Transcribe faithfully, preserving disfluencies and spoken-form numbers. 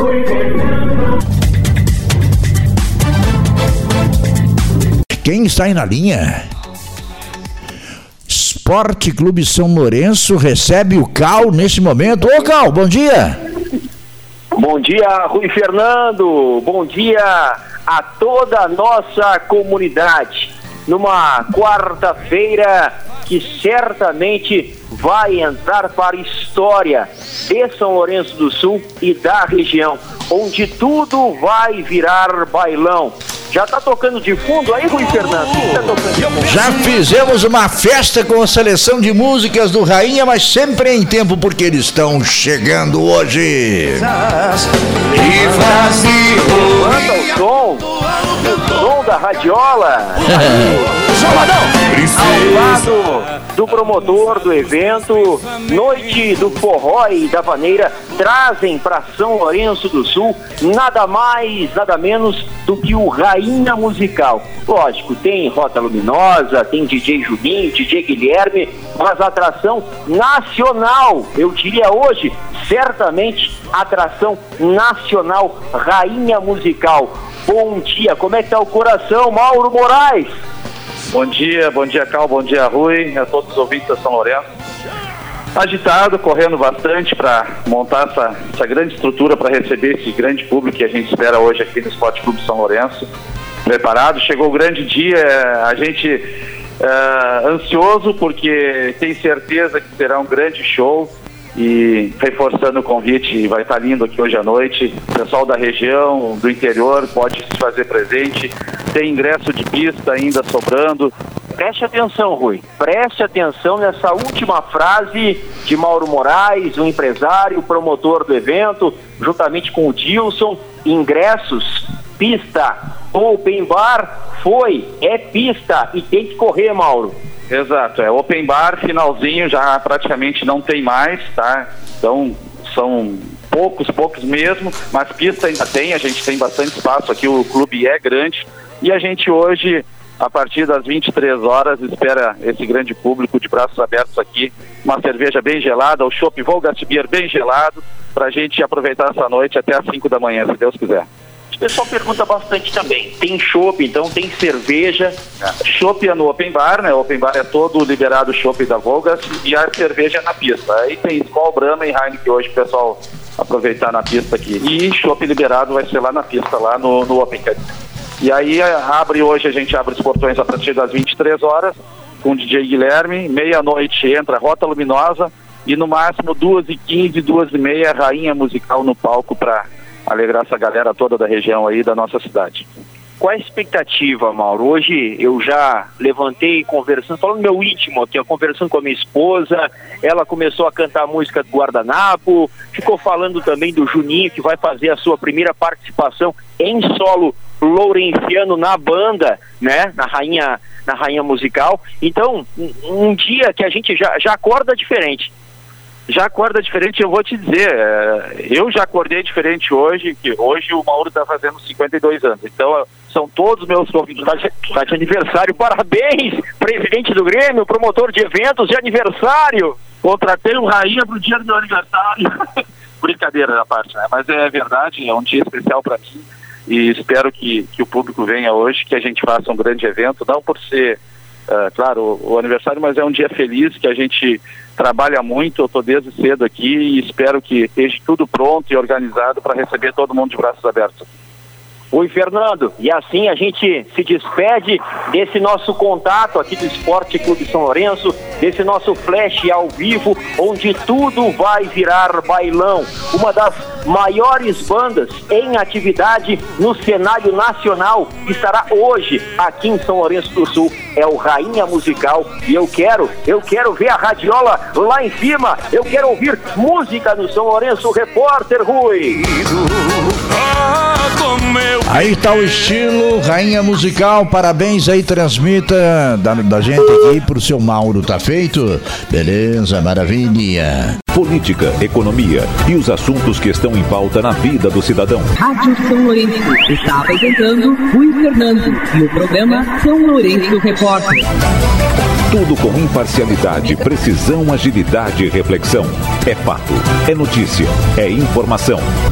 Quem está aí na linha? Esporte Clube São Lourenço recebe o Cal nesse momento. Ô Cal, bom dia! Bom dia, Rui Fernando! Bom dia a toda a nossa comunidade. Numa quarta-feira que certamente vai entrar para a história de São Lourenço do Sul e da região, onde tudo vai virar bailão. Já tá tocando de fundo aí, Rui Fernando? Tá tocando de fundo? Já fizemos uma festa com a seleção de músicas do Rainha, mas sempre em tempo, porque eles estão chegando hoje. E Brasil! Manda o som! O som da radiola! Ao lado do promotor do evento, Noite do Forró e da Vaneira, trazem para São Lourenço do Sul nada mais, nada menos do que o Rainha Musical. Lógico, tem Rota Luminosa, tem D J Juninho, D J Guilherme, mas atração nacional, eu diria hoje, certamente atração nacional, Rainha Musical. Bom dia, como é que tá o coração, Mauro Moraes? Bom dia, bom dia, Cal, bom dia, Rui, a todos os ouvintes da São Lourenço. Agitado, correndo bastante para montar essa, essa grande estrutura para receber esse grande público que a gente espera hoje aqui no Esporte Clube São Lourenço. Preparado, chegou o grande dia, a gente é, ansioso porque tem certeza que será um grande show. E reforçando o convite, vai estar lindo aqui hoje à noite. O pessoal da região, do interior, pode se fazer presente. Tem ingresso de pista ainda sobrando. Preste atenção, Rui. Preste atenção nessa última frase de Mauro Moraes, o empresário, o promotor do evento, juntamente com o Dilson. Ingressos, pista, open bar, foi, é pista e tem que correr, Mauro. Exato, é open bar, finalzinho, já praticamente não tem mais, tá? Então, são poucos, poucos mesmo, mas pista ainda tem, a gente tem bastante espaço aqui, o clube é grande, e a gente hoje, a partir das vinte e três horas, espera esse grande público de braços abertos aqui, uma cerveja bem gelada, o chopp Volgatsbier bem gelado, pra gente aproveitar essa noite até às cinco da manhã, se Deus quiser. O pessoal pergunta bastante também. Tem chopp, então tem cerveja. É. Chopp é no open bar, né? O open bar é todo liberado, o chopp da Volgas, e a cerveja é na pista. Aí tem Skol, Brahma e Heineken hoje, o pessoal aproveitar na pista aqui. E chopp liberado vai ser lá na pista, lá no, no open. E aí abre hoje, a gente abre os portões a partir das vinte e três horas, com o D J Guilherme, meia-noite entra Rota Luminosa, e no máximo duas e quinze, duas e meia, Rainha Musical no palco para alegrar essa galera toda da região aí, da nossa cidade. Qual é a expectativa, Mauro? Hoje eu já levantei conversando, falando meu íntimo aqui, conversando com a minha esposa, ela começou a cantar a música do Guardanapo, ficou falando também do Juninho, que vai fazer a sua primeira participação em solo lourenciano na banda, né, na Rainha, na Rainha Musical. Então, um, um dia que a gente já, já acorda diferente. Já acorda diferente, eu vou te dizer, eu já acordei diferente hoje, que hoje o Mauro está fazendo cinquenta e dois anos, então são todos meus convidados, está de aniversário, parabéns, presidente do Grêmio, promotor de eventos de aniversário, contratei um Rainha pro dia do meu aniversário, brincadeira da parte, né? Mas é verdade, é um dia especial para mim e espero que, que o público venha hoje, que a gente faça um grande evento, não por ser, uh, claro, o, o aniversário, mas é um dia feliz, que a gente trabalha muito, eu estou desde cedo aqui e espero que esteja tudo pronto e organizado para receber todo mundo de braços abertos. Oi, Fernando, e assim a gente se despede desse nosso contato aqui do Esporte Clube São Lourenço, desse nosso flash ao vivo, onde tudo vai virar bailão. Uma das maiores bandas em atividade no cenário nacional estará hoje aqui em São Lourenço do Sul, é o Rainha Musical, e eu quero, eu quero ver a radiola lá em cima, eu quero ouvir música no São Lourenço, repórter Rui. Aí tá o estilo Rainha Musical, parabéns aí, transmita da, da gente aqui pro seu Mauro, tá feito? Beleza, maravilha. Política, economia e os assuntos que estão em pauta na vida do cidadão. Rádio São Lourenço está apresentando Rui Fernando e o programa São Lourenço Repórter. Tudo com imparcialidade, precisão, agilidade e reflexão. É fato, é notícia, é informação.